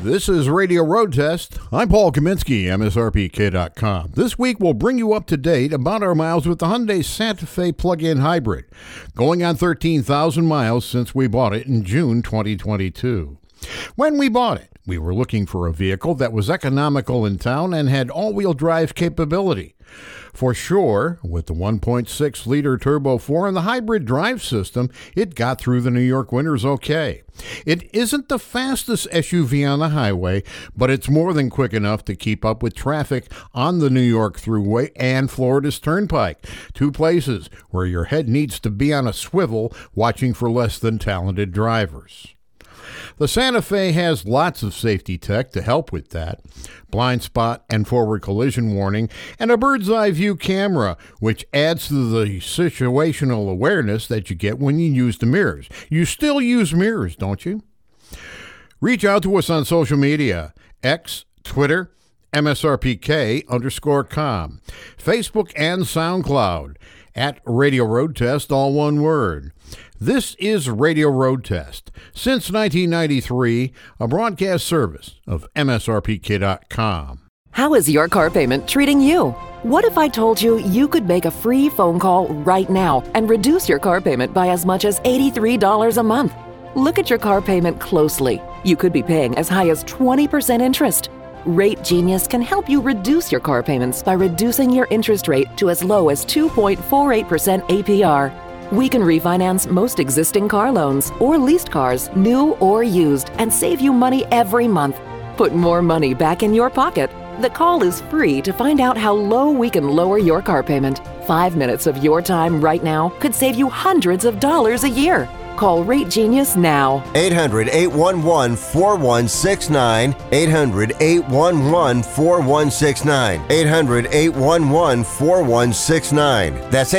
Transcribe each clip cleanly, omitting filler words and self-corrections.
This is Radio Road Test. I'm Paul Kaminsky, MSRPK.com. This week we'll bring you up to date about our miles with the Hyundai Santa Fe plug-in hybrid, going on 13,000 miles since we bought it in June 2022. When we bought it, we were looking for a vehicle that was economical in town and had all-wheel drive capability. For sure, with the 1.6-liter Turbo 4 and the hybrid drive system, it got through the New York winters okay. It isn't the fastest SUV on the highway, but it's more than quick enough to keep up with traffic on the New York Thruway and Florida's Turnpike, two places where your head needs to be on a swivel watching for less than talented drivers. The Santa Fe has lots of safety tech to help with that. Blind spot and forward collision warning, and a bird's eye view camera, which adds to the situational awareness that you get when you use the mirrors. You still use mirrors, don't you? Reach out to us on social media, X, Twitter, MSRPK_com, Facebook and SoundCloud, at Radio Road Test, all one word. This is Radio Road Test, since 1993, a broadcast service of MSRPK.com. How is your car payment treating you? What if I told you you could make a free phone call right now and reduce your car payment by as much as $83 a month? Look at your car payment closely. You could be paying as high as 20% interest. Rate Genius can help you reduce your car payments by reducing your interest rate to as low as 2.48% APR. We can refinance most existing car loans or leased cars, new or used, and save you money every month. Put more money back in your pocket. The call is free to find out how low we can lower your car payment. 5 minutes of your time right now could save you hundreds of dollars a year. Call Rate Genius now. 800-811-4169. 800-811-4169. 800-811-4169. That's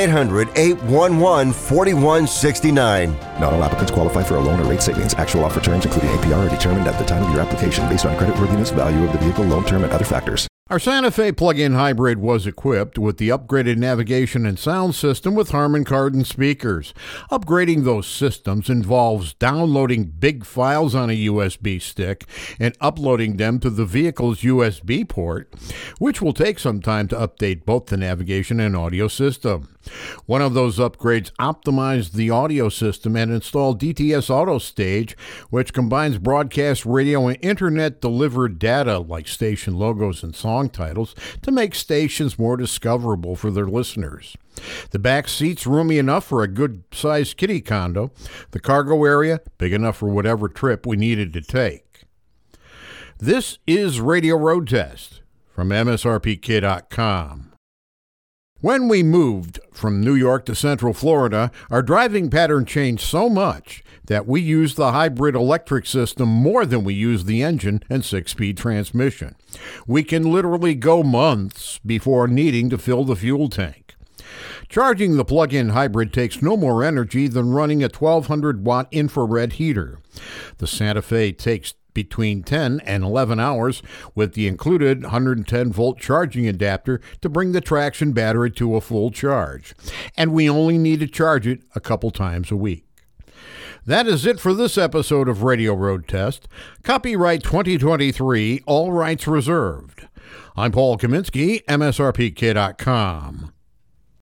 800-811-4169. Not all applicants qualify for a loan or rate savings. Actual offer terms, including APR, are determined at the time of your application based on creditworthiness, value of the vehicle, loan term, and other factors. Our Santa Fe plug-in hybrid was equipped with the upgraded navigation and sound system with Harman Kardon speakers. Upgrading those systems involves downloading big files on a USB stick and uploading them to the vehicle's USB port, which will take some time to update both the navigation and audio system. One of those upgrades optimized the audio system and installed DTS Auto Stage, which combines broadcast radio and internet-delivered data like station logos and song titles to make stations more discoverable for their listeners. The back seat's roomy enough for a good-sized kiddie condo. The cargo area, big enough for whatever trip we needed to take. This is Radio Road Test from MSRPK.com. When we moved from New York to Central Florida, our driving pattern changed so much that we used the hybrid electric system more than we used the engine and 6-speed transmission. We can literally go months before needing to fill the fuel tank. Charging the plug-in hybrid takes no more energy than running a 1,200-watt infrared heater. The Santa Fe takes between 10 and 11 hours with the included 110-volt charging adapter to bring the traction battery to a full charge. And we only need to charge it a couple times a week. That is it for this episode of Radio Road Test. Copyright 2023, all rights reserved. I'm Paul Kaminsky, MSRPK.com.